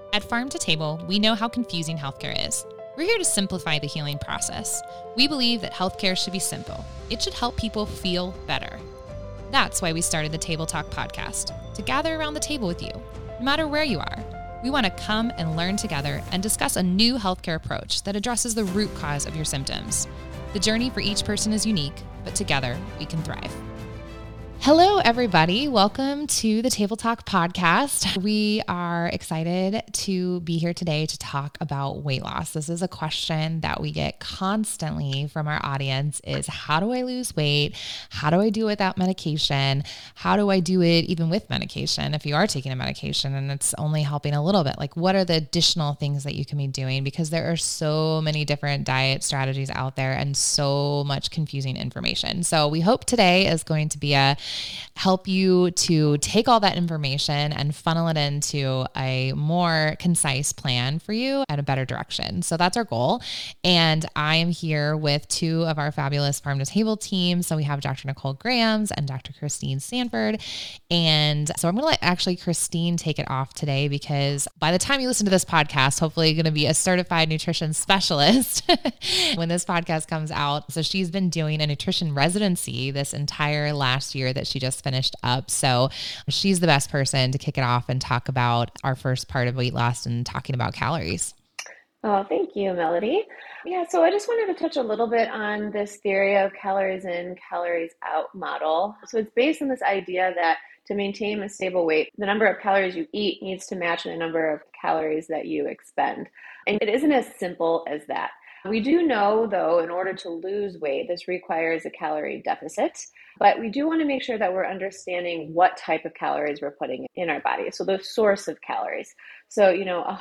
At Farm to Table, we know how confusing healthcare is. We're here to simplify the healing process. We believe that healthcare should be simple. It should help people feel better. That's why we started the Table Talk podcast, to gather around the table with you, no matter where you are. We want to come and learn together and discuss a new healthcare approach that addresses the root cause of your symptoms. The journey for each person is unique, but together we can thrive. Hello, everybody. Welcome to the Table Talk podcast. We are excited to be here today to talk about weight loss. This is a question that we get constantly from our audience is, how do I lose weight? How do I do it without medication? How do I do it even with medication? If you are taking a medication and it's only helping a little bit, like what are the additional things that you can be doing? Because there are so many different diet strategies out there and so much confusing information. So we hope today is going to be help you to take all that information and funnel it into a more concise plan for you at a better direction. So that's our goal. And I am here with two of our fabulous Farm to Table team. So we have Dr. Nicole Grams and Dr. Christine Sanford. And so I'm going to let actually Christine take it off today, because by the time you listen to this podcast, hopefully you're going to be a certified nutrition specialist when this podcast comes out. So she's been doing a nutrition residency this entire last year that she just finished up. So she's the best person to kick it off and talk about our first part of weight loss and talking about calories. Oh, thank you, Melody. Yeah, so I just wanted to touch a little bit on this theory of calories in, calories out model. So it's based on this idea that to maintain a stable weight, the number of calories you eat needs to match the number of calories that you expend. And it isn't as simple as that. We do know, though, in order to lose weight, this requires a calorie deficit. But we do want to make sure that we're understanding what type of calories we're putting in our body. So the source of calories. So,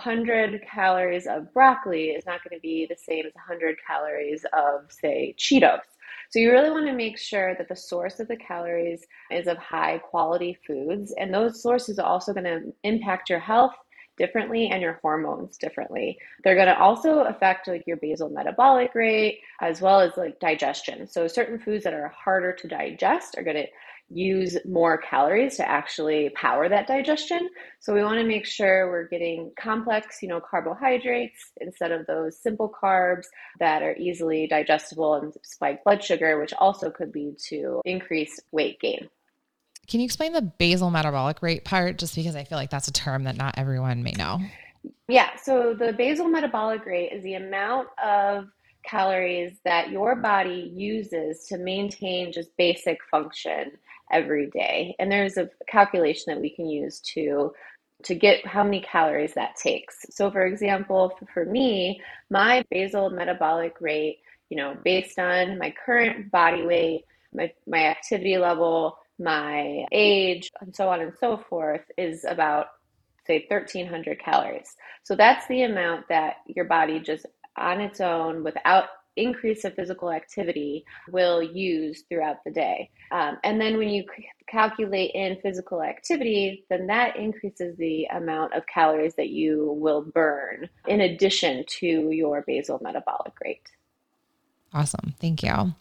100 calories of broccoli is not going to be the same as 100 calories of, say, Cheetos. So you really want to make sure that the source of the calories is of high quality foods. And those sources are also going to impact your health differently and your hormones differently. They're going to also affect like your basal metabolic rate as well as like digestion. So certain foods that are harder to digest are going to use more calories to actually power that digestion. So we want to make sure we're getting complex, carbohydrates instead of those simple carbs that are easily digestible and spike blood sugar, which also could lead to increased weight gain. Can you explain the basal metabolic rate part? Just because I feel like that's a term that not everyone may know. Yeah, so the basal metabolic rate is the amount of calories that your body uses to maintain just basic function every day. And there's a calculation that we can use to get how many calories that takes. So for example, for me, my basal metabolic rate, based on my current body weight, my activity level, my age, and so on and so forth, is about, say, 1,300 calories. So that's the amount that your body just on its own, without increase of physical activity, will use throughout the day. And then when you calculate in physical activity, then that increases the amount of calories that you will burn in addition to your basal metabolic rate. Awesome. Thank you.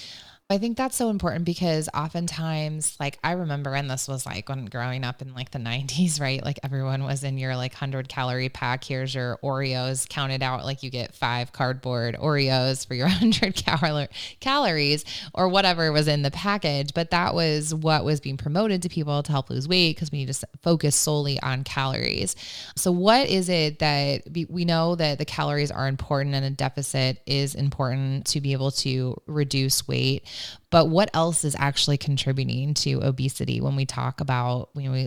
I think that's so important because oftentimes, like I remember, and this was like when growing up in like the 90s, right? Like everyone was in your like 100 calorie pack. Here's your Oreos counted out. Like you get 5 cardboard Oreos for your 100 calories or whatever was in the package. But that was what was being promoted to people to help lose weight, because we need to focus solely on calories. So what is it that we know that the calories are important and a deficit is important to be able to reduce weight? But what else is actually contributing to obesity when we talk about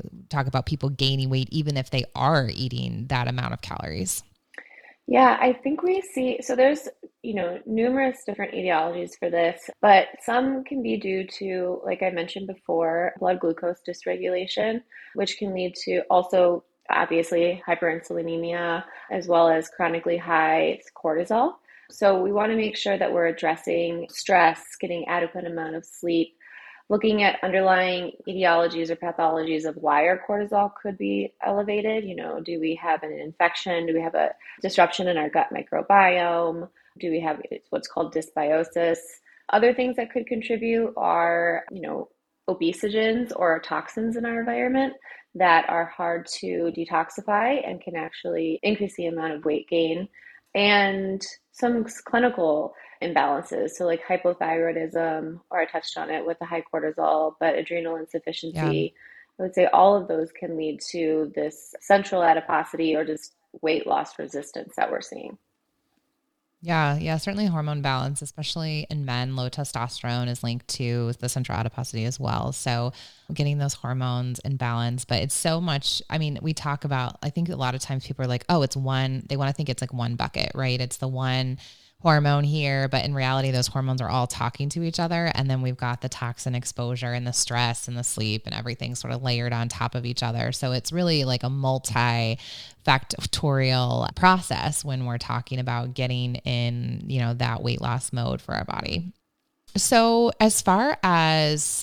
people gaining weight, even if they are eating that amount of calories? Yeah, I think we see, so there's, numerous different etiologies for this, but some can be due to, like I mentioned before, blood glucose dysregulation, which can lead to also obviously hyperinsulinemia, as well as chronically high cortisol. So we want to make sure that we're addressing stress, getting adequate amount of sleep, looking at underlying etiologies or pathologies of why our cortisol could be elevated. Do we have an infection? Do we have a disruption in our gut microbiome? Do we have what's called dysbiosis? Other things that could contribute are, obesogens or toxins in our environment that are hard to detoxify and can actually increase the amount of weight gain, and some clinical imbalances. So, like hypothyroidism, or I touched on it with the high cortisol, but adrenal Yeah. insufficiency. I would say all of those can lead to this central adiposity or just weight loss resistance that we're seeing. Yeah, yeah, certainly hormone balance, especially in men. Low testosterone is linked to the central adiposity as well. So getting those hormones in balance, but it's so much. I mean, we talk about, I think a lot of times people are like, oh, it's one, they want to think it's like one bucket, right? It's the one hormone here, but in reality, those hormones are all talking to each other. And then we've got the toxin exposure and the stress and the sleep and everything sort of layered on top of each other. So it's really like a multifactorial process when we're talking about getting in, that weight loss mode for our body. So as far as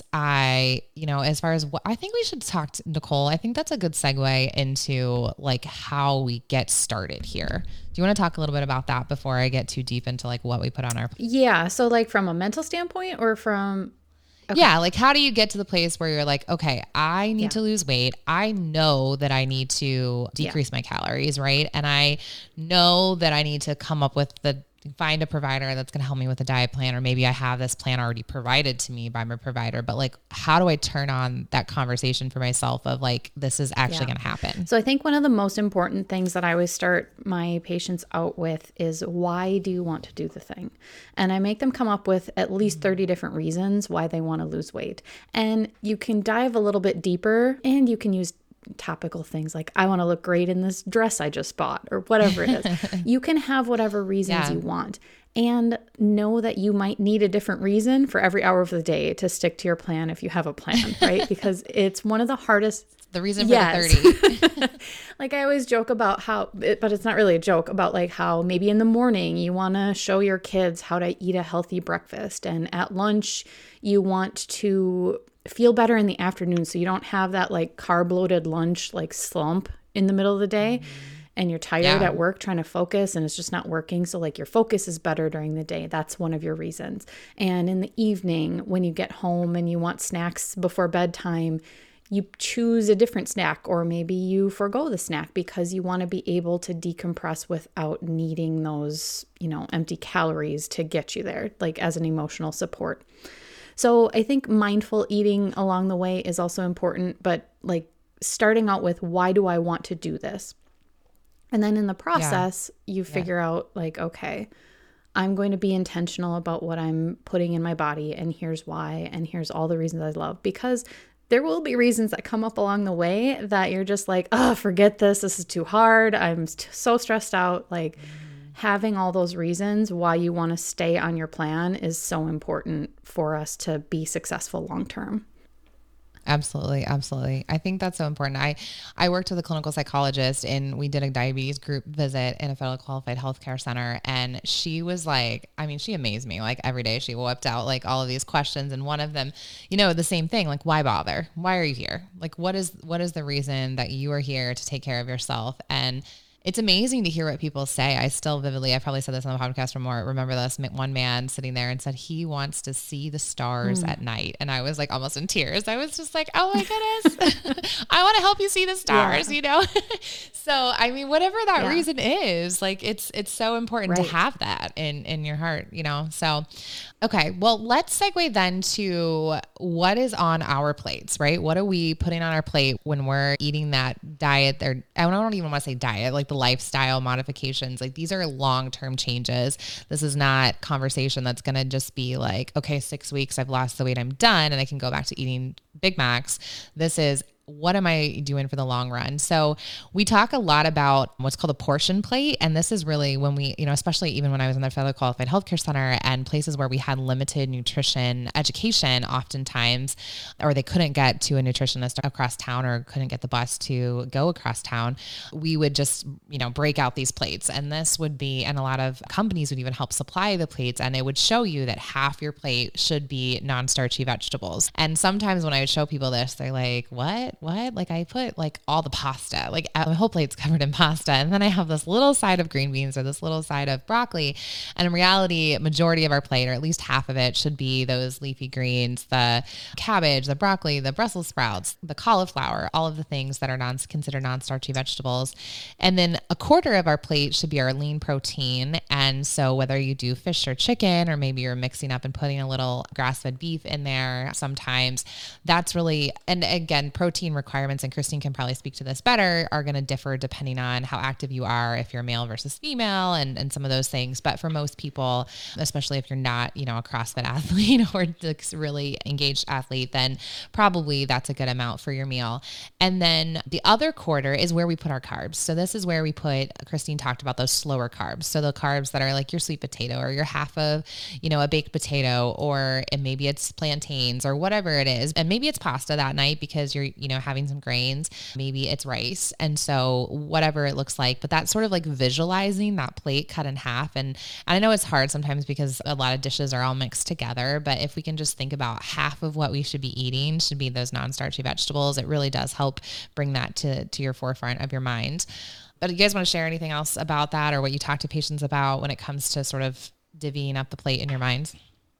what I think we should talk to Nicole, I think that's a good segue into like how we get started here. Do you want to talk a little bit about that before I get too deep into like what we put on our? Yeah. So like from a mental standpoint or from. Okay. Yeah. Like how do you get to the place where you're like, okay, I need to lose weight. I know that I need to decrease my calories. Right. And I know that I need to come up with find a provider that's going to help me with a diet plan, or maybe I have this plan already provided to me by my provider, but like, how do I turn on that conversation for myself of like, this is actually going to happen? So I think one of the most important things that I always start my patients out with is, why do you want to do the thing? And I make them come up with at least 30 different reasons why they want to lose weight. And you can dive a little bit deeper, and you can use topical things like, I want to look great in this dress I just bought, or whatever it is. You can have whatever reasons you want, and know that you might need a different reason for every hour of the day to stick to your plan if you have a plan, right? Because it's one of the hardest. The reason for the 30. Like I always joke about but it's not really a joke, about like how maybe in the morning you want to show your kids how to eat a healthy breakfast, and at lunch you want to feel better in the afternoon so you don't have that like carb loaded lunch like slump in the middle of the day, and you're tired at work trying to focus and it's just not working. So like your focus is better during the day. That's one of your reasons. And in the evening when you get home and you want snacks before bedtime, you choose a different snack, or maybe you forgo the snack because you want to be able to decompress without needing those, empty calories to get you there, like as an emotional support. So I think mindful eating along the way is also important, but like starting out with, why do I want to do this? And then in the process, you figure out like, okay, I'm going to be intentional about what I'm putting in my body, and here's why, and here's all the reasons I love. Because there will be reasons that come up along the way that you're just like, oh, forget this. This is too hard. I'm so stressed out. Like having all those reasons why you want to stay on your plan is so important for us to be successful long term. Absolutely. Absolutely. I think that's so important. I worked with a clinical psychologist, and we did a diabetes group visit in a federally qualified healthcare center. And she was like, she amazed me. Like every day she whipped out like all of these questions. And one of them, the same thing, like, why bother? Why are you here? Like, what is the reason that you are here to take care of yourself? And it's amazing to hear what people say. I still vividly, I probably said this on the podcast before, remember this one man sitting there and said he wants to see the stars at night. And I was like almost in tears. I was just like, oh my goodness, I want to help you see the stars, So, whatever that reason is, like, it's so important to have that in your heart, So, okay, well, let's segue then to what is on our plates, right? What are we putting on our plate when we're eating that diet? I don't even want to say diet, like the lifestyle modifications. Like these are long-term changes. This is not conversation that's going to just be like, okay, 6 weeks, I've lost the weight, I'm done, and I can go back to eating Big Macs. This is, what am I doing for the long run? So we talk a lot about what's called a portion plate. And this is really when we, especially even when I was in the federally qualified healthcare center and places where we had limited nutrition education oftentimes, or they couldn't get to a nutritionist across town or couldn't get the bus to go across town, we would just, break out these plates. And this would be, and a lot of companies would even help supply the plates. And it would show you that half your plate should be non-starchy vegetables. And sometimes when I would show people this, they're like, what? what? Like I put like all the pasta, like my whole plate's covered in pasta. And then I have this little side of green beans or this little side of broccoli. And in reality, majority of our plate, or at least half of it, should be those leafy greens, the cabbage, the broccoli, the Brussels sprouts, the cauliflower, all of the things that are considered non-starchy vegetables. And then a quarter of our plate should be our lean protein. And so whether you do fish or chicken, or maybe you're mixing up and putting a little grass-fed beef in there sometimes, that's really, and again, protein requirements, and Christine can probably speak to this better, are going to differ depending on how active you are, if you're male versus female, and some of those things. But for most people, especially if you're not, you know, a CrossFit athlete or a really engaged athlete, then probably that's a good amount for your meal. And then the other quarter is where we put our carbs. So this is where we put, Christine talked about those slower carbs. So the carbs that are like your sweet potato, or your half of, you know, a baked potato, and maybe it's plantains or whatever it is. And maybe it's pasta that night because you're, you know, having some grains, maybe it's rice. And so whatever it looks like, but that's sort of like visualizing that plate cut in half. And I know it's hard sometimes because a lot of dishes are all mixed together, but if we can just think about half of what we should be eating should be those non-starchy vegetables, it really does help bring that to your forefront of your mind. But do you guys want to share anything else about that, or what you talk to patients about when it comes to sort of divvying up the plate in your minds?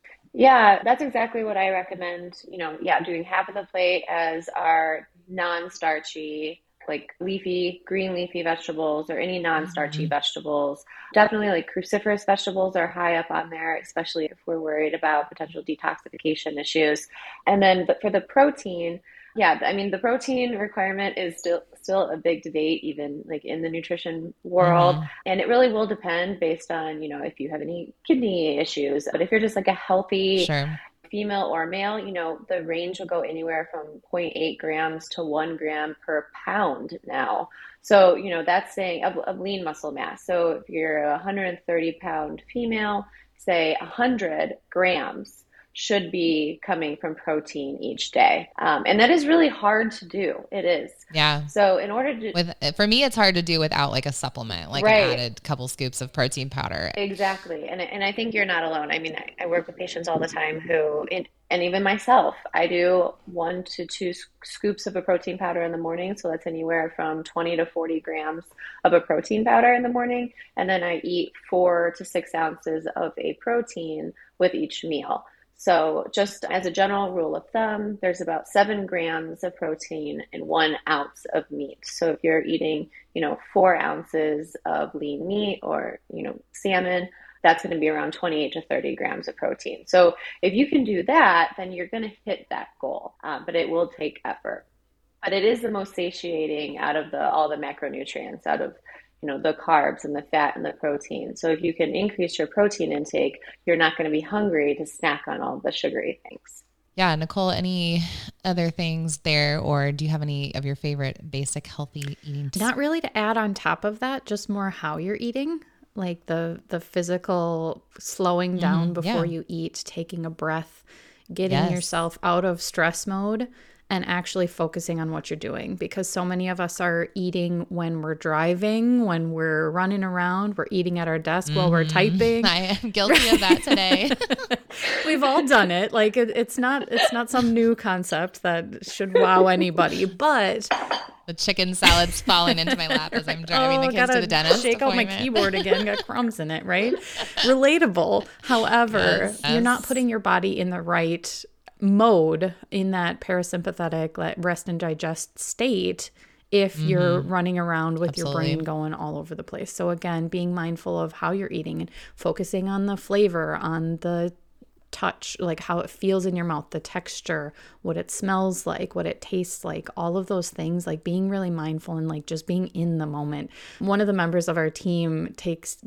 Yeah, that's exactly what I recommend. You know, doing half of the plate as our non-starchy, like green leafy vegetables, or any non-starchy vegetables. Definitely like cruciferous vegetables are high up on there, especially if we're worried about potential detoxification issues. And then for the protein, I mean, the protein requirement is still a big debate, even like in the nutrition world. And it really will depend based on, you know, if you have any kidney issues. But if you're just like a healthy female or male, you know, the range will go anywhere from 0.8 grams to 1 gram per pound now. So, you know, that's saying of lean muscle mass. So if you're a 130-pound female, say 100 grams should be coming from protein each day. And that is really hard to do. It is. Yeah. So in order to... For me, it's hard to do without like a supplement, like an added couple scoops of protein powder. Exactly. And I think you're not alone. I mean, I work with patients all the time and even myself, I do 1 to 2 scoops of a protein powder in the morning. So that's anywhere from 20 to 40 grams of a protein powder in the morning. And then I eat 4 to 6 ounces of a protein with each meal. So just as a general rule of thumb, there's about 7 grams of protein in 1 ounce of meat. So if you're eating, you know, 4 ounces of lean meat or, you know, salmon, that's going to be around 28 to 30 grams of protein. So if you can do that, then you're going to hit that goal, but it will take effort. But it is the most satiating out of all the macronutrients, out of, you know, the carbs and the fat and the protein. So if you can increase your protein intake, you're not going to be hungry to snack on all the sugary things. Yeah. Nicole, any other things there, or do you have any of your favorite basic healthy eating tips? Not really to add on top of that, just more how you're eating, like the physical slowing down before you eat, taking a breath, getting yourself out of stress mode, and actually focusing on what you're doing, because so many of us are eating when we're driving, when we're running around, we're eating at our desk while we're typing. I am guilty of that today. We've all done it. Like it's not some new concept that should wow anybody, but the chicken salad's falling into my lap as I'm driving the kids to the dentist. Shake out my keyboard again, got crumbs in it, right? Relatable. However, you're not putting your body in the right mode, in that parasympathetic, like rest and digest state, if you're running around with your brain going all over the place. So again, being mindful of how you're eating and focusing on the flavor, on the touch, like how it feels in your mouth, the texture, what it smells like, what it tastes like, all of those things, like being really mindful and like just being in the moment. One of the members of our team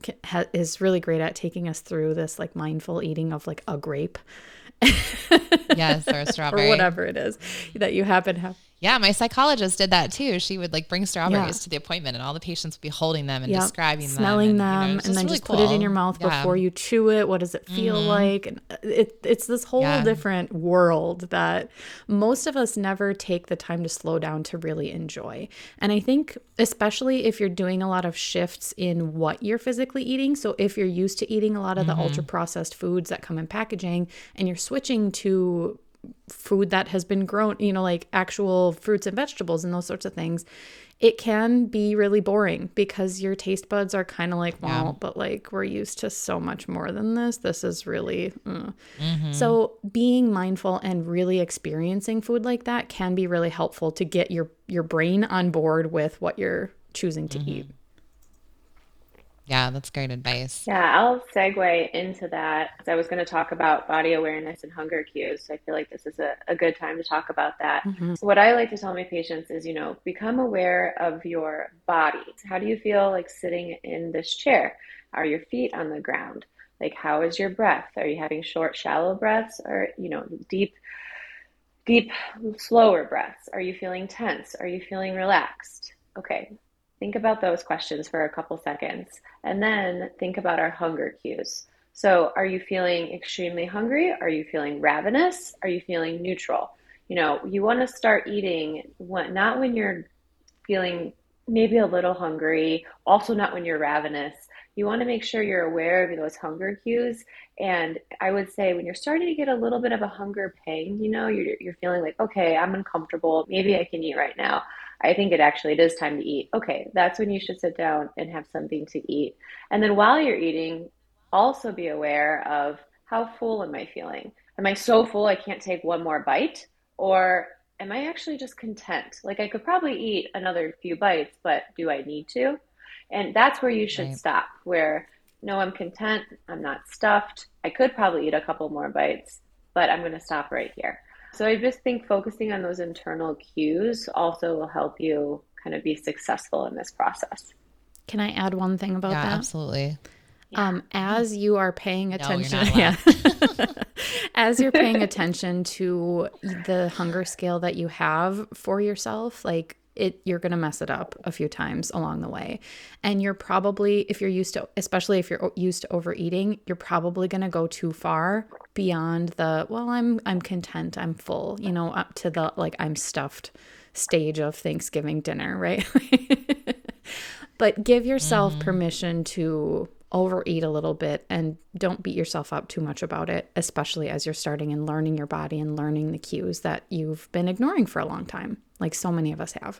is really great at taking us through this like mindful eating of like a grape. Yes, or a strawberry. Or whatever it is that you happen to have. Yeah, my psychologist did that too. She would like bring strawberries to the appointment, and all the patients would be holding them and describing them. Smelling them, you know, and then really just put it in your mouth before you chew it. What does it feel like? And it's this whole different world that most of us never take the time to slow down to really enjoy. And I think especially if you're doing a lot of shifts in what you're physically eating. So if you're used to eating a lot of the ultra processed foods that come in packaging, and you're switching to food that has been grown, like actual fruits and vegetables and those sorts of things, it can be really boring because your taste buds are kind of like, well, but like we're used to so much more than this. This is really, So being mindful and really experiencing food like that can be really helpful to get your brain on board with what you're choosing to eat. Yeah, that's great advice. Yeah, I'll segue into that because I was going to talk about body awareness and hunger cues. So I feel like this is a good time to talk about that. So what I like to tell my patients is, become aware of your body. How do you feel like sitting in this chair? Are your feet on the ground? Like, how is your breath? Are you having short, shallow breaths or, deep, slower breaths? Are you feeling tense? Are you feeling relaxed? Okay. Think about those questions for a couple seconds and then think about our hunger cues. So are you feeling extremely hungry? Are you feeling ravenous? Are you feeling neutral? You want to start eating not when you're feeling maybe a little hungry, also not when you're ravenous. You want to make sure you're aware of those hunger cues. And I would say when you're starting to get a little bit of a hunger pang, you're feeling like, okay, I'm uncomfortable. Maybe I can eat right now. I think it is time to eat. Okay, that's when you should sit down and have something to eat. And then while you're eating, also be aware of how full am I feeling? Am I so full I can't take one more bite? Or am I actually just content? Like I could probably eat another few bites, but do I need to? And that's where you should stop, where, no, I'm content. I'm not stuffed. I could probably eat a couple more bites, but I'm going to stop right here. So I just think focusing on those internal cues also will help you kind of be successful in this process. Can I add one thing about that? Absolutely. As you are paying attention, No, as you're paying attention to the hunger scale that you have for yourself, you're going to mess it up a few times along the way. And you're probably, especially if you're used to overeating, you're probably going to go too far beyond I'm content, I'm full, up to the, I'm stuffed stage of Thanksgiving dinner, right? But give yourself permission to overeat a little bit and don't beat yourself up too much about it, especially as you're starting and learning your body and learning the cues that you've been ignoring for a long time, like so many of us have.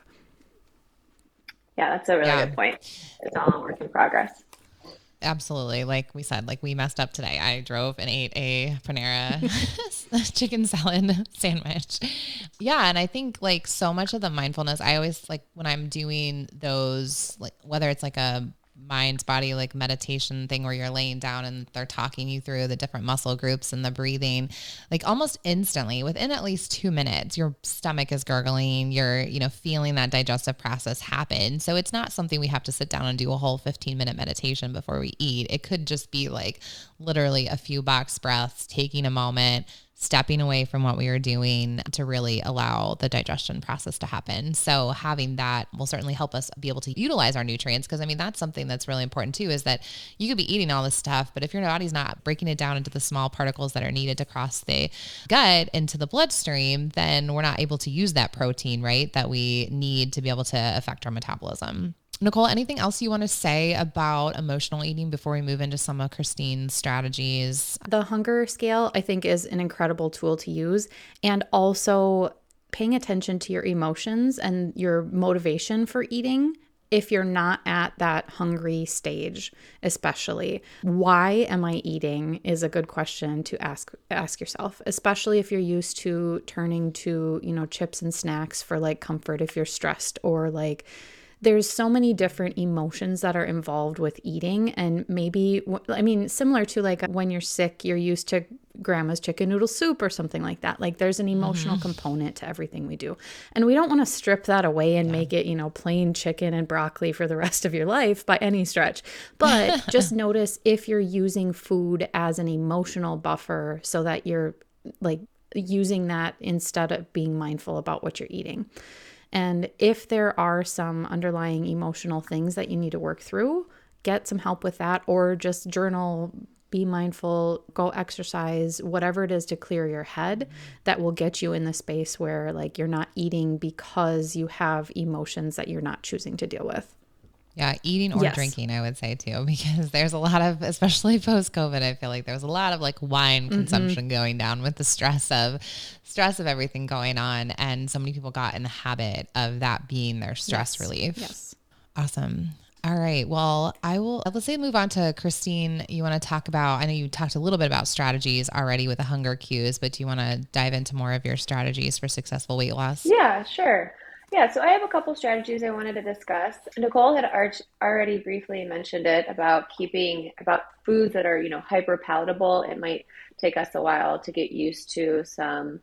Yeah, that's a really good point. It's all a work in progress. Absolutely. Like we said, we messed up today. I drove and ate a Panera chicken salad sandwich. Yeah. And I think so much of the mindfulness, I always when I'm doing those, whether it's a mind body meditation thing where you're laying down and they're talking you through the different muscle groups and the breathing, almost instantly within at least 2 minutes, your stomach is gurgling, you're, feeling that digestive process happen. So it's not something we have to sit down and do a whole 15-minute meditation before we eat. It could just be literally a few box breaths, taking a moment, stepping away from what we are doing to really allow the digestion process to happen. So having that will certainly help us be able to utilize our nutrients. Because that's something that's really important too, is that you could be eating all this stuff, but if your body's not breaking it down into the small particles that are needed to cross the gut into the bloodstream, then we're not able to use that protein, right, that we need to be able to affect our metabolism. Nicole, anything else you want to say about emotional eating before we move into some of Christine's strategies? The hunger scale, I think, is an incredible tool to use. And also paying attention to your emotions and your motivation for eating. If you're not at that hungry stage, especially, why am I eating is a good question to ask yourself, especially if you're used to turning to, chips and snacks for comfort if you're stressed, or there's so many different emotions that are involved with eating. And maybe, similar to when you're sick, you're used to grandma's chicken noodle soup or something like that. There's an emotional component to everything we do. And we don't want to strip that away and make it, plain chicken and broccoli for the rest of your life by any stretch. But just notice if you're using food as an emotional buffer so that you're using that instead of being mindful about what you're eating. And if there are some underlying emotional things that you need to work through, get some help with that, or just journal, be mindful, go exercise, whatever it is to clear your head that will get you in the space where you're not eating because you have emotions that you're not choosing to deal with. Yeah, eating or Yes. drinking, I would say too, because there's a lot of, especially post COVID, I feel like there's a lot of like wine consumption going down with the stress of everything going on. And so many people got in the habit of that being their stress relief. Yes. Awesome. All right. Well, let's say move on to Christine. You want to talk about, I know you talked a little bit about strategies already with the hunger cues, but do you want to dive into more of your strategies for successful weight loss? Yeah, sure. Yeah, so I have a couple strategies I wanted to discuss. Nicole had already briefly mentioned it about about foods that are, hyper palatable. It might take us a while to get used to some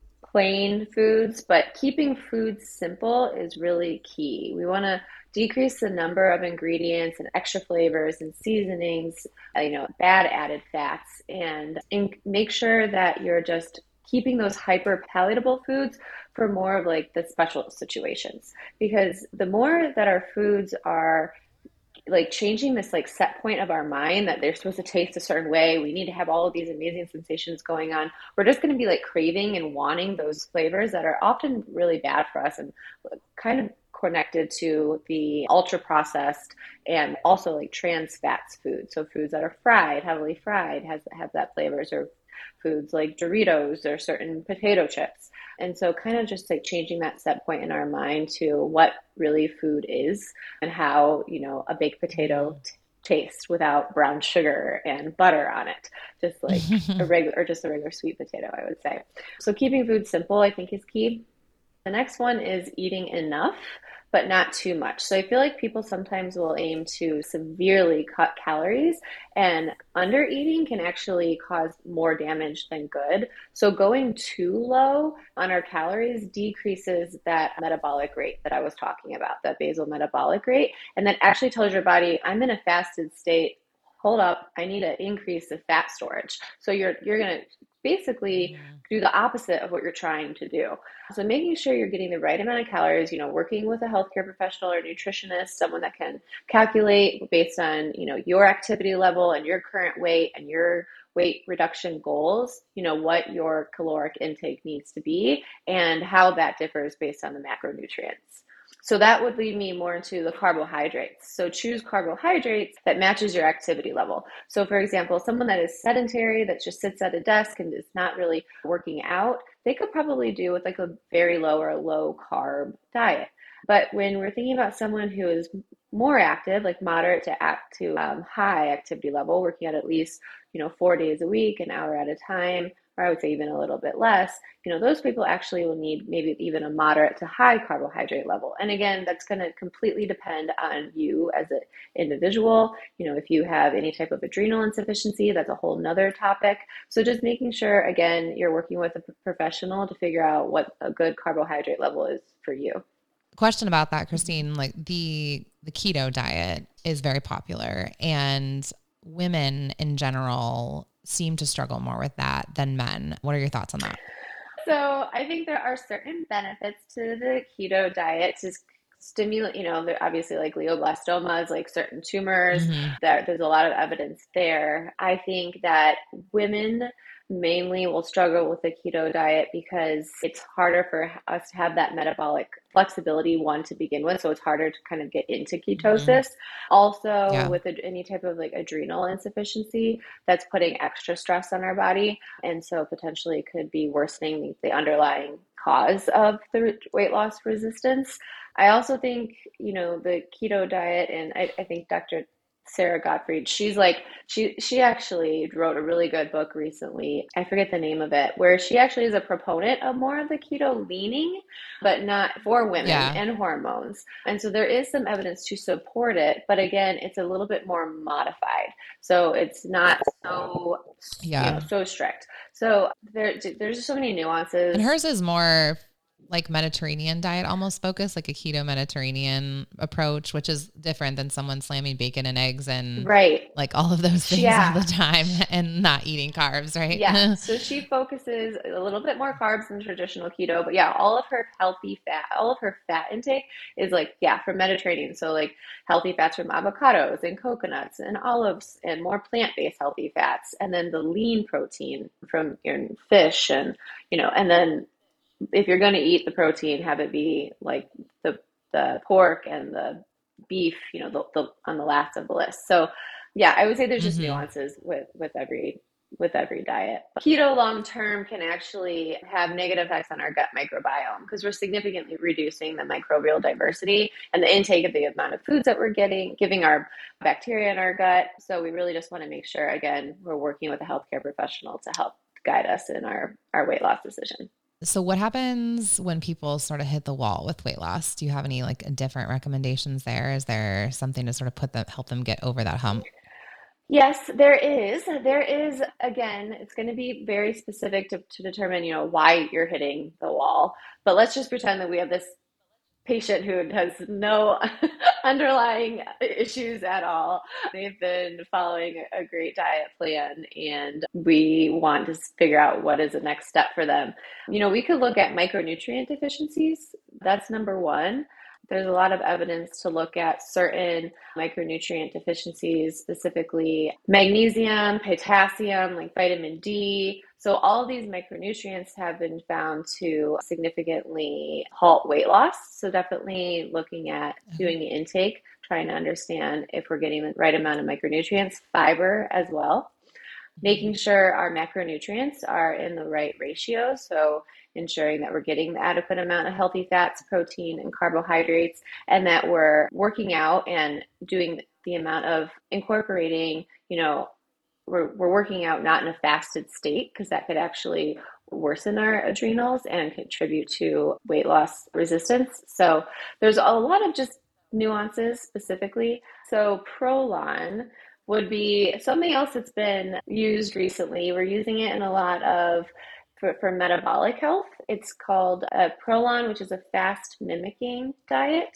plain foods, but keeping foods simple is really key. We want to decrease the number of ingredients and extra flavors and seasonings, bad added fats, and make sure that you're just keeping those hyper palatable foods for more of like the special situations. Because the more that our foods are like changing this like set point of our mind that they're supposed to taste a certain way, we need to have all of these amazing sensations going on, we're just going to be like craving and wanting those flavors that are often really bad for us and kind of connected to the ultra processed and also like trans fats foods. So foods that are fried, heavily fried, have that flavors, or foods like Doritos or certain potato chips. And so kind of just like changing that set point in our mind to what really food is and how, a baked potato tastes without brown sugar and butter on it, just like a regular sweet potato, I would say. So keeping food simple, I think, is key. The next one is eating enough, but not too much. So I feel like people sometimes will aim to severely cut calories, and under eating can actually cause more damage than good. So going too low on our calories decreases that metabolic rate that I was talking about, that basal metabolic rate, and that actually tells your body, I'm in a fasted state. Hold up, I need to increase the fat storage. So you're going to basically do the opposite of what you're trying to do. So making sure you're getting the right amount of calories, working with a healthcare professional or nutritionist, someone that can calculate based on, your activity level and your current weight and your weight reduction goals, what your caloric intake needs to be and how that differs based on the macronutrients. So that would lead me more into the carbohydrates. So choose carbohydrates that matches your activity level. So for example, someone that is sedentary, that just sits at a desk and is not really working out, they could probably do with like a very low or low carb diet. But when we're thinking about someone who is more active, like moderate to high activity level, working at least 4 days a week, an hour at a time, or I would say even a little bit less, those people actually will need maybe even a moderate to high carbohydrate level. And again, that's going to completely depend on you as an individual. If you have any type of adrenal insufficiency, that's a whole nother topic. So just making sure, again, you're working with a professional to figure out what a good carbohydrate level is for you. Question about that, Christine, like the keto diet is very popular, and women in general seem to struggle more with that than men. What are your thoughts on that? So I think there are certain benefits to the keto diet to stimulate, obviously like glioblastomas, like certain tumors, there's a lot of evidence there. I think that women mainly will struggle with the keto diet because it's harder for us to have that metabolic flexibility, one, to begin with. So it's harder to kind of get into ketosis. Also, with any type of like adrenal insufficiency, that's putting extra stress on our body. And so potentially it could be worsening the underlying cause of the weight loss resistance. I also think, the keto diet, and I think Dr. Sarah Gottfried, she's like, she actually wrote a really good book recently. I forget the name of it, where she actually is a proponent of more of the keto leaning, but not for women and hormones. And so there is some evidence to support it. But again, it's a little bit more modified. So it's not so, so strict. So there's just so many nuances. And hers is more like Mediterranean diet, almost focused, like a keto Mediterranean approach, which is different than someone slamming bacon and eggs and like all of those things all the time and not eating carbs, right? Yeah. So she focuses a little bit more carbs than traditional keto, but all of her fat intake is like, from Mediterranean. So like healthy fats from avocados and coconuts and olives and more plant-based healthy fats. And then the lean protein from your fish and then if you're going to eat the protein, have it be like the pork and the beef, on the last of the list. So yeah, I would say there's just Mm-hmm. nuances with every diet. Keto long term can actually have negative effects on our gut microbiome because we're significantly reducing the microbial diversity and the intake of the amount of foods that we're giving our bacteria in our gut. So we really just want to make sure, again, we're working with a healthcare professional to help guide us in our weight loss decision. So what happens when people sort of hit the wall with weight loss? Do you have any like different recommendations there? Is there something to sort of help them get over that hump? Yes, there is. There is, again, it's going to be very specific to determine, why you're hitting the wall. But let's just pretend that we have this patient who has no underlying issues at all. They've been following a great diet plan, and we want to figure out what is the next step for them. We could look at micronutrient deficiencies. That's number one. There's a lot of evidence to look at certain micronutrient deficiencies, specifically magnesium, potassium, like vitamin D. So all of these micronutrients have been found to significantly halt weight loss. So definitely looking at doing the intake, trying to understand if we're getting the right amount of micronutrients, fiber as well. Making sure our macronutrients are in the right ratio. So ensuring that we're getting the adequate amount of healthy fats, protein, and carbohydrates, and that we're working out and doing the amount of incorporating, we're working out not in a fasted state because that could actually worsen our adrenals and contribute to weight loss resistance. So there's a lot of just nuances specifically. So Prolon would be something else that's been used recently. We're using it in a lot of for metabolic health. It's called Prolon, which is a fast mimicking diet.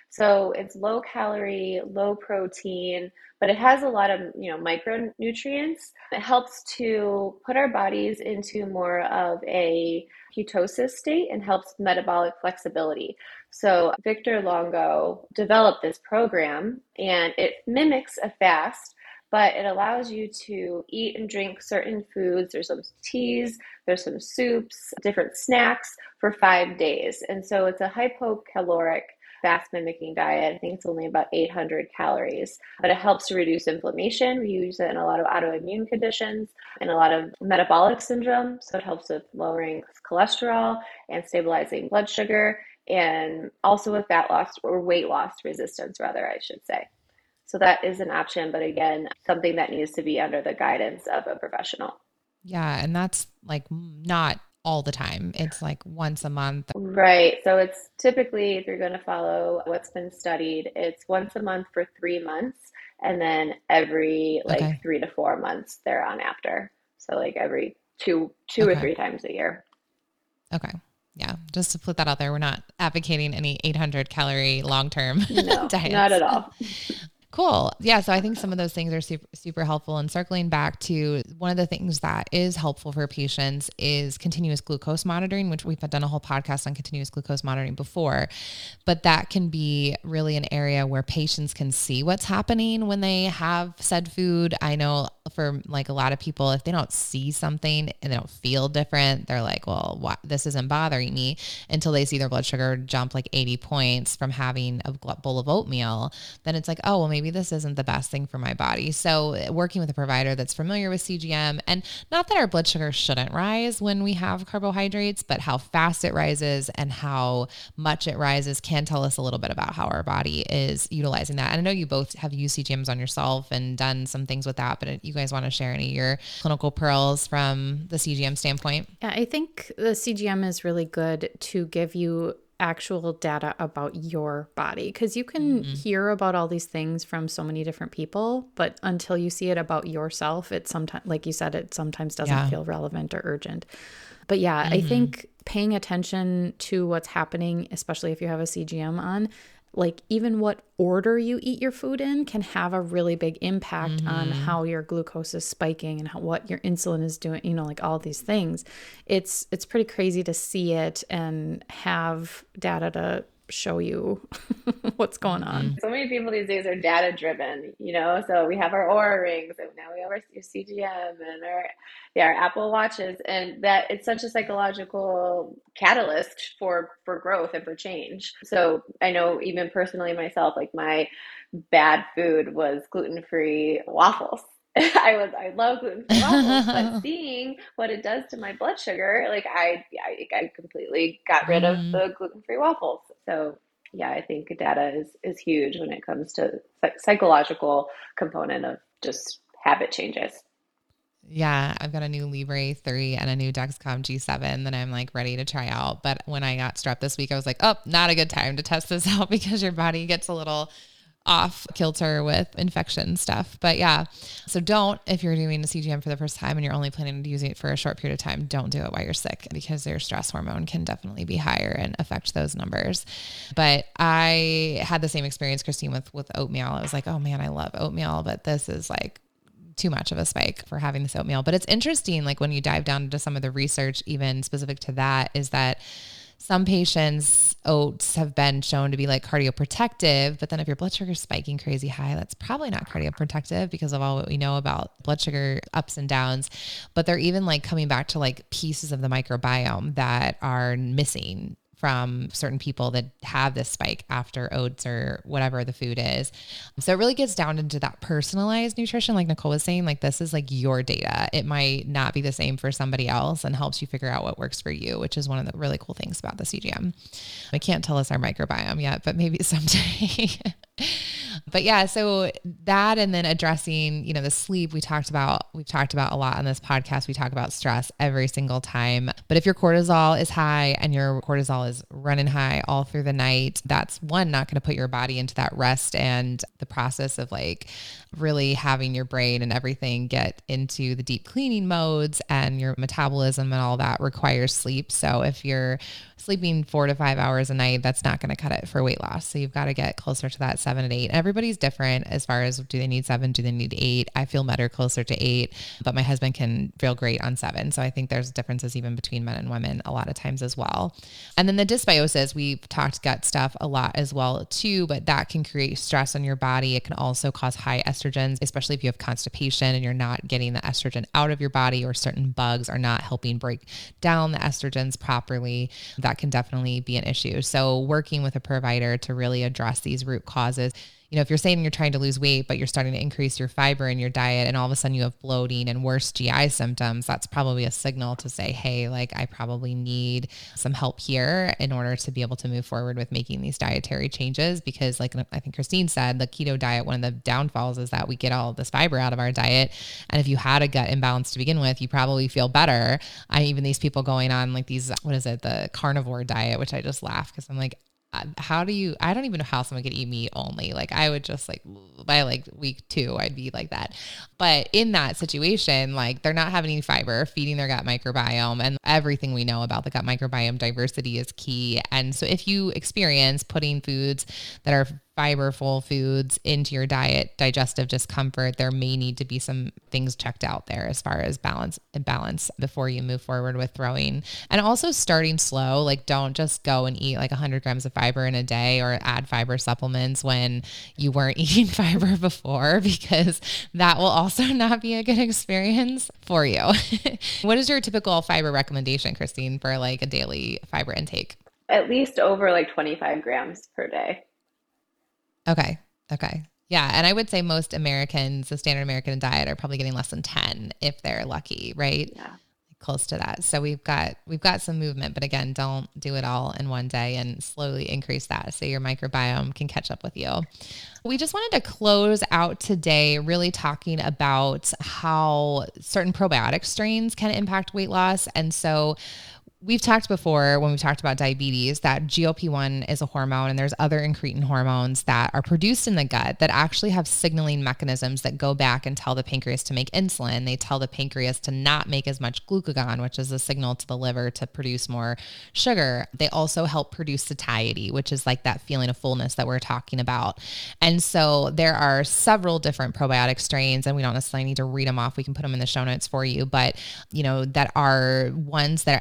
So it's low calorie, low protein, but it has a lot of micronutrients. It helps to put our bodies into more of a ketosis state and helps metabolic flexibility. So Victor Longo developed this program, and it mimics a fast, but it allows you to eat and drink certain foods. There's some teas, there's some soups, different snacks for 5 days. And so it's a hypocaloric fast mimicking diet. I think it's only about 800 calories, but it helps to reduce inflammation. We use it in a lot of autoimmune conditions and a lot of metabolic syndrome. So it helps with lowering cholesterol and stabilizing blood sugar, and also with fat loss or weight loss resistance, rather, I should say. So that is an option, but again, something that needs to be under the guidance of a professional. Yeah. And that's like not all the time. It's like once a month. Right. So it's typically, if you're going to follow what's been studied, it's once a month for 3 months, and then every Okay. 3 to 4 months thereon after. So like every two or Okay. 3 times a year. Okay. Yeah. Just to put that out there, we're not advocating any 800 calorie long-term No, diets. not at all. Cool. Yeah. So I think some of those things are super, super helpful. And circling back to one of the things that is helpful for patients is continuous glucose monitoring, which we've done a whole podcast on continuous glucose monitoring before, but that can be really an area where patients can see what's happening when they have said food. I know for like a lot of people, if they don't see something and they don't feel different, they're like, well, what? This isn't bothering me, until they see their blood sugar jump like 80 points from having a bowl of oatmeal. Then it's like, oh, well, maybe this isn't the best thing for my body. So working with a provider that's familiar with CGM, and not that our blood sugar shouldn't rise when we have carbohydrates, but how fast it rises and how much it rises can tell us a little bit about how our body is utilizing that. And I know you both have used CGMs on yourself and done some things with that, but you guys want to share any of your clinical pearls from the CGM standpoint? Yeah, I think the CGM is really good to give you actual data about your body, because you can hear about all these things from so many different people, but until you see it about yourself, it sometimes, like you said, it sometimes doesn't feel relevant or urgent. But yeah, I think paying attention to what's happening, especially if you have a CGM on, like even what order you eat your food in can have a really big impact on how your glucose is spiking and what your insulin is doing, like all these things. It's pretty crazy to see it and have data to show you what's going on. So many people these days are data driven, so we have our Oura rings and now we have our CGM and our Apple Watches, and that it's such a psychological catalyst for growth and for change. So I know even personally myself, like my bad food was gluten-free waffles. I love gluten-free waffles, but seeing what it does to my blood sugar, like I completely got rid of the gluten-free waffles. So yeah, I think data is huge when it comes to psychological component of just habit changes. Yeah, I've got a new Libre 3 and a new Dexcom G7 that I'm like ready to try out. But when I got strep this week, I was like, oh, not a good time to test this out because your body gets a little off kilter with infection stuff. But yeah, so if you're doing a CGM for the first time and you're only planning to use it for a short period of time, don't do it while you're sick because your stress hormone can definitely be higher and affect those numbers. But I had the same experience, Christine, with oatmeal. I was like, oh man, I love oatmeal, but this is like too much of a spike for having this oatmeal. But it's interesting, like when you dive down into some of the research, even specific to that, is that some patients' oats have been shown to be like cardioprotective, but then if your blood sugar is spiking crazy high, that's probably not cardioprotective because of all what we know about blood sugar ups and downs. But they're even like coming back to like pieces of the microbiome that are missing from certain people that have this spike after oats or whatever the food is. So it really gets down into that personalized nutrition. Like Nicole was saying, like this is like your data. It might not be the same for somebody else and helps you figure out what works for you, which is one of the really cool things about the CGM. I can't tell us our microbiome yet, but maybe someday. But yeah, so that, and then addressing, the sleep we've talked about a lot on this podcast. We talk about stress every single time, but if your cortisol is high and your cortisol is running high all through the night, that's not going to put your body into that rest and the process of like really having your brain and everything get into the deep cleaning modes, and your metabolism and all that requires sleep. So if you're sleeping 4 to 5 hours a night, that's not going to cut it for weight loss. So you've got to get closer to that 7 to 8. Everybody's different as far as, do they need 7? Do they need 8? I feel better closer to 8, but my husband can feel great on 7. So I think there's differences even between men and women a lot of times as well. And then the dysbiosis, we've talked gut stuff a lot as well too, but that can create stress on your body. It can also cause high estrogens, especially if you have constipation and you're not getting the estrogen out of your body, or certain bugs are not helping break down the estrogens properly. That can definitely be an issue. So working with a provider to really address these root causes. If you're saying you're trying to lose weight, but you're starting to increase your fiber in your diet, and all of a sudden you have bloating and worse GI symptoms, that's probably a signal to say, hey, like I probably need some help here in order to be able to move forward with making these dietary changes. Because like I think Christine said, the keto diet, one of the downfalls is that we get all of this fiber out of our diet. And if you had a gut imbalance to begin with, you probably feel better. Even these people going on like these, the carnivore diet, which I just laugh because I'm like, I don't even know how someone could eat meat only. Like I would just like, by like week 2, I'd be like that. But in that situation, like they're not having any fiber, feeding their gut microbiome, and everything we know about the gut microbiome diversity is key. And so if you experience putting foods that are fiberful foods into your diet, digestive discomfort, there may need to be some things checked out there as far as balance before you move forward with throwing. And also starting slow, like don't just go and eat like 100 grams of fiber in a day or add fiber supplements when you weren't eating fiber before, because that will also not be a good experience for you. What is your typical fiber recommendation, Christine, for like a daily fiber intake? At least over like 25 grams per day. Okay. Yeah. And I would say most Americans, the standard American diet, are probably getting less than 10 if they're lucky, right? Yeah. Close to that. So we've got some movement, but again, don't do it all in one day, and slowly increase that so your microbiome can catch up with you. We just wanted to close out today really talking about how certain probiotic strains can impact weight loss. And so we've talked before when we've talked about diabetes that GLP-1 is a hormone, and there's other incretin hormones that are produced in the gut that actually have signaling mechanisms that go back and tell the pancreas to make insulin. They tell the pancreas to not make as much glucagon, which is a signal to the liver to produce more sugar. They also help produce satiety, which is like that feeling of fullness that we're talking about. And so there are several different probiotic strains, and we don't necessarily need to read them off. We can put them in the show notes for you, but that are ones that actually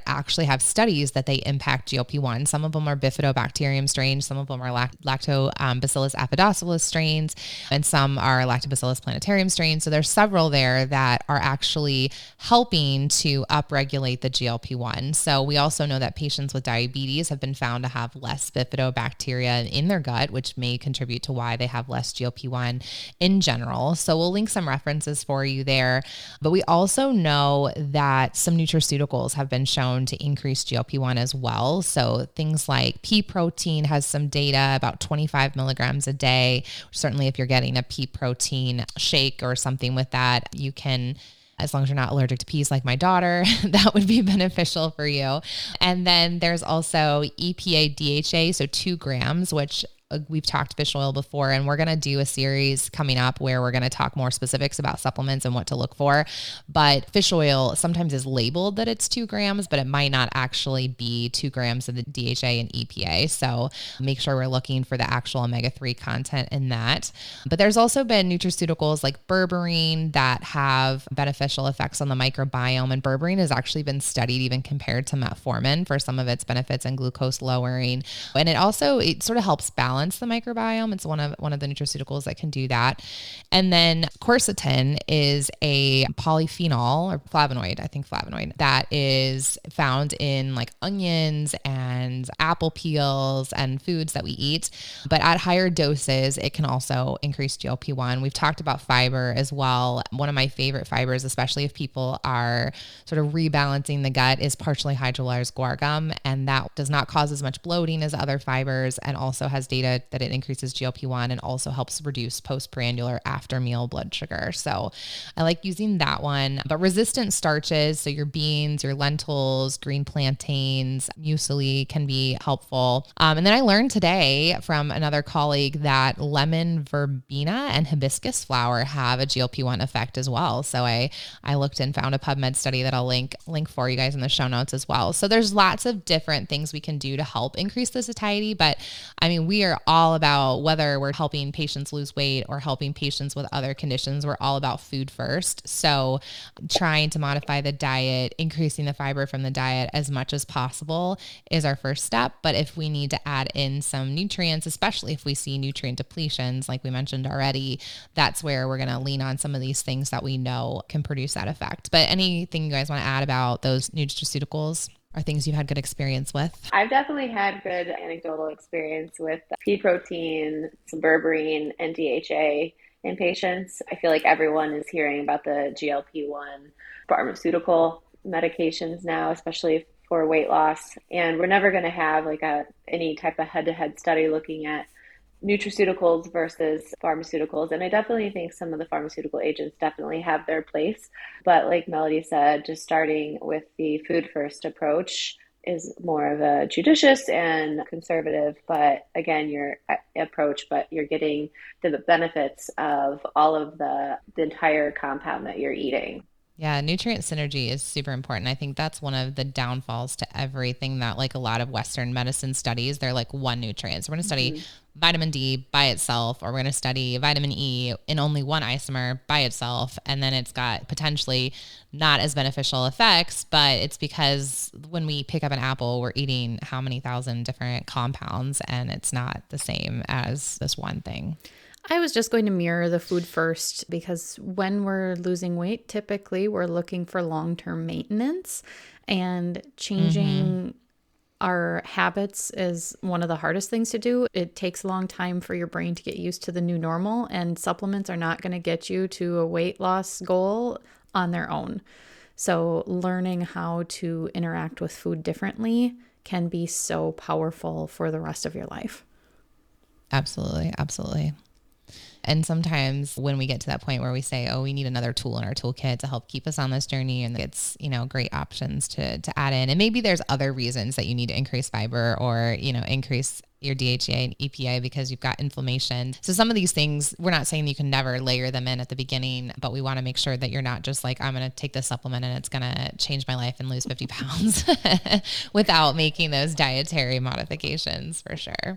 have studies that they impact GLP-1. Some of them are bifidobacterium strains, some of them are lactobacillus acidophilus strains, and some are lactobacillus plantarum strains. So there's several there that are actually helping to upregulate the GLP-1. So we also know that patients with diabetes have been found to have less bifidobacteria in their gut, which may contribute to why they have less GLP-1 in general. So we'll link some references for you there. But we also know that some nutraceuticals have been shown to increase GLP-1 as well. So things like pea protein has some data about 25 milligrams a day. Certainly if you're getting a pea protein shake or something with that, you can, as long as you're not allergic to peas like my daughter, that would be beneficial for you. And then there's also EPA DHA, so 2 grams, which we've talked fish oil before, and we're going to do a series coming up where we're going to talk more specifics about supplements and what to look for. But fish oil sometimes is labeled that it's 2 grams, but it might not actually be 2 grams of the DHA and EPA. So make sure we're looking for the actual omega-3 content in that. But there's also been nutraceuticals like berberine that have beneficial effects on the microbiome. And berberine has actually been studied even compared to metformin for some of its benefits and glucose lowering. And it sort of helps balance the microbiome. It's one of the nutraceuticals that can do that. And then quercetin is a polyphenol or flavonoid that is found in like onions and apple peels and foods that we eat. But at higher doses, it can also increase GLP-1. We've talked about fiber as well. One of my favorite fibers, especially if people are sort of rebalancing the gut, is partially hydrolyzed guar gum. And that does not cause as much bloating as other fibers, and also has data that it increases GLP-1 and also helps reduce postprandial after meal blood sugar. So I like using that one. But resistant starches, so your beans, your lentils, green plantains, muesli can be helpful. And then I learned today from another colleague that lemon verbena and hibiscus flower have a GLP-1 effect as well. So I looked and found a PubMed study that I'll link for you guys in the show notes as well. So there's lots of different things we can do to help increase the satiety. But I mean, we are all about, whether we're helping patients lose weight or helping patients with other conditions, we're all about food first. So trying to modify the diet, increasing the fiber from the diet as much as possible is our first step. But if we need to add in some nutrients, especially if we see nutrient depletions, like we mentioned already, that's where we're going to lean on some of these things that we know can produce that effect. But anything you guys want to add about those nutraceuticals? Are things you've had good experience with? I've definitely had good anecdotal experience with pea protein, some berberine, and DHA in patients. I feel like everyone is hearing about the GLP-1 pharmaceutical medications now, especially for weight loss. And we're never going to have like any type of head-to-head study looking at nutraceuticals versus pharmaceuticals. And I definitely think some of the pharmaceutical agents definitely have their place. But like Melody said, just starting with the food first approach is more of a judicious and conservative, but again, your approach, but you're getting the benefits of all of the entire compound that you're eating. Yeah, nutrient synergy is super important. I think that's one of the downfalls to everything that like a lot of Western medicine studies. They're like one nutrient. So we're going to study vitamin D by itself, or we're going to study vitamin E in only one isomer by itself. And then it's got potentially not as beneficial effects, but it's because when we pick up an apple, we're eating how many thousand different compounds, and it's not the same as this one thing. I was just going to mirror the food first, because when we're losing weight, typically we're looking for long-term maintenance, and changing our habits is one of the hardest things to do. It takes a long time for your brain to get used to the new normal, and supplements are not going to get you to a weight loss goal on their own. So learning how to interact with food differently can be so powerful for the rest of your life. Absolutely. Absolutely. And sometimes when we get to that point where we say, oh, we need another tool in our toolkit to help keep us on this journey, and it's, great options to add in. And maybe there's other reasons that you need to increase fiber or, increase your DHA and EPA because you've got inflammation. So some of these things, we're not saying you can never layer them in at the beginning, but we want to make sure that you're not just like, I'm going to take this supplement and it's going to change my life and lose 50 pounds without making those dietary modifications for sure.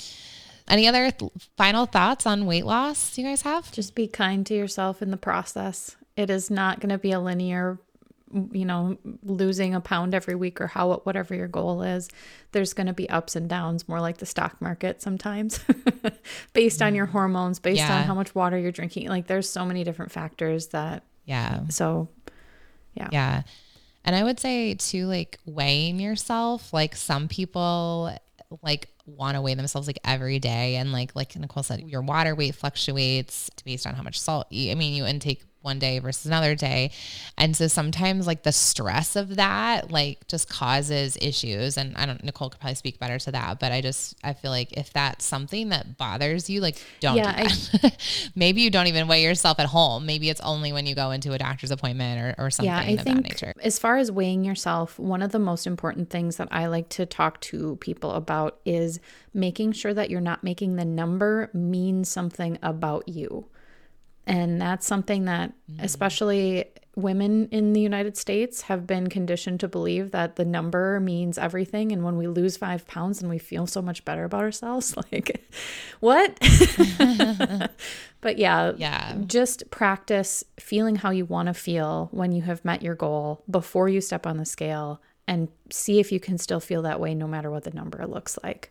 Any other final thoughts on weight loss you guys have? Just be kind to yourself in the process. It is not going to be a linear losing a pound every week or whatever your goal is. There's going to be ups and downs, more like the stock market sometimes, based on your hormones, based on how much water you're drinking. Like there's so many different factors that. Yeah. So, yeah. Yeah. And I would say too, like weighing yourself, like some people like want to weigh themselves like every day. And like Nicole said, your water weight fluctuates based on how much salt you intake one day versus another day. And so sometimes like the stress of that, like just causes issues. And Nicole could probably speak better to that, but I feel like if that's something that bothers you, like don't do that. Maybe you don't even weigh yourself at home. Maybe it's only when you go into a doctor's appointment or something of that nature. As far as weighing yourself, one of the most important things that I like to talk to people about is making sure that you're not making the number mean something about you. And that's something that especially women in the United States have been conditioned to believe, that the number means everything. And when we lose 5 pounds and we feel so much better about ourselves, like what? But just practice feeling how you want to feel when you have met your goal before you step on the scale, and see if you can still feel that way no matter what the number looks like.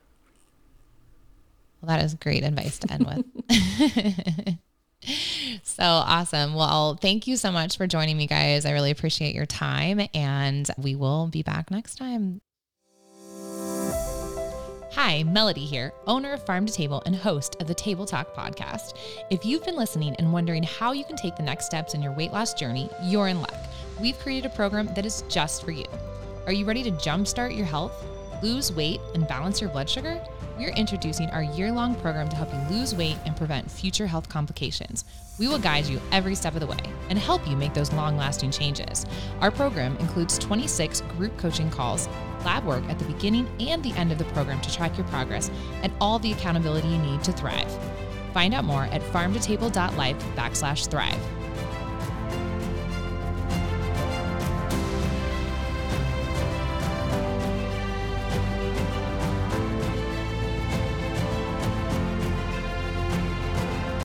Well, that is great advice to end with. So awesome. Well, thank you so much for joining me, guys. I really appreciate your time, and we will be back next time. Hi, Melody here, owner of Farm to Table and host of the Table Talk podcast. If you've been listening and wondering how you can take the next steps in your weight loss journey, you're in luck. We've created a program that is just for you. Are you ready to jumpstart your health, lose weight, and balance your blood sugar? We're introducing our year-long program to help you lose weight and prevent future health complications. We will guide you every step of the way and help you make those long-lasting changes. Our program includes 26 group coaching calls, lab work at the beginning and the end of the program to track your progress, and all the accountability you need to thrive. Find out more at farmtotable.life/thrive.